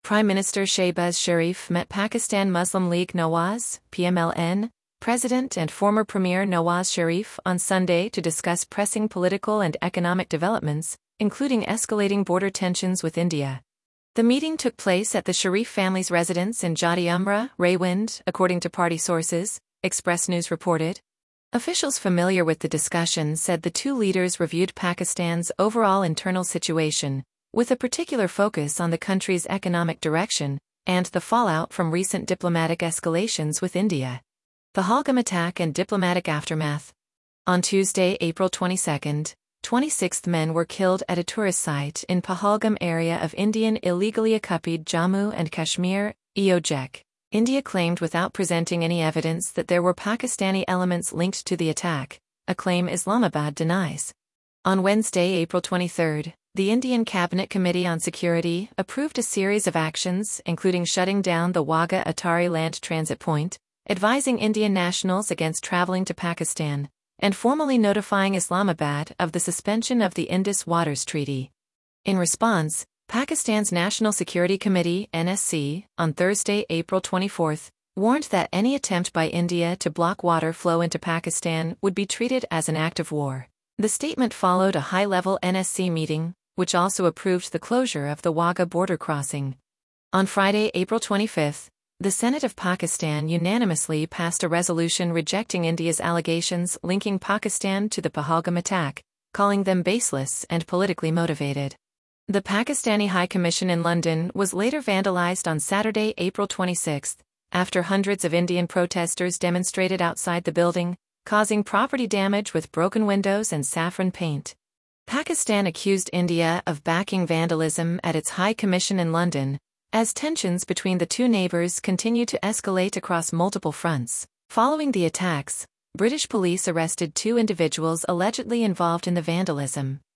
Prime Minister Shehbaz Sharif met Pakistan Muslim League Nawaz, PMLN, President and former Premier Nawaz Sharif on Sunday to discuss pressing political and economic developments, including escalating border tensions with India. The meeting took place at the Sharif family's residence in Jati Umrah, Rawalpindi, according to party sources, Express News reported. Officials familiar with the discussion said the two leaders reviewed Pakistan's overall internal situation, with a particular focus on the country's economic direction and the fallout from recent diplomatic escalations with India. Pahalgam attack and diplomatic aftermath. On Tuesday, April 22, 26 men were killed at a tourist site in Pahalgam area of Indian illegally occupied Jammu and Kashmir, EOJ. India claimed without presenting any evidence that there were Pakistani elements linked to the attack, a claim Islamabad denies. On Wednesday, April 23, the Indian Cabinet Committee on Security approved a series of actions including shutting down the Wagah Atari land transit point, advising Indian nationals against traveling to Pakistan, and formally notifying Islamabad of the suspension of the Indus Waters Treaty. In response, Pakistan's National Security Committee (NSC) on Thursday, April 24, warned that any attempt by India to block water flow into Pakistan would be treated as an act of war. The statement followed a high-level NSC meeting, which also approved the closure of the Wagah border crossing. On Friday, April 25, the Senate of Pakistan unanimously passed a resolution rejecting India's allegations linking Pakistan to the Pahalgam attack, calling them baseless and politically motivated. The Pakistani High Commission in London was later vandalized on Saturday, April 26, after hundreds of Indian protesters demonstrated outside the building, causing property damage with broken windows and saffron paint. Pakistan accused India of backing vandalism at its High Commission in London, as tensions between the two neighbors continue to escalate across multiple fronts. Following the attacks, British police arrested two individuals allegedly involved in the vandalism.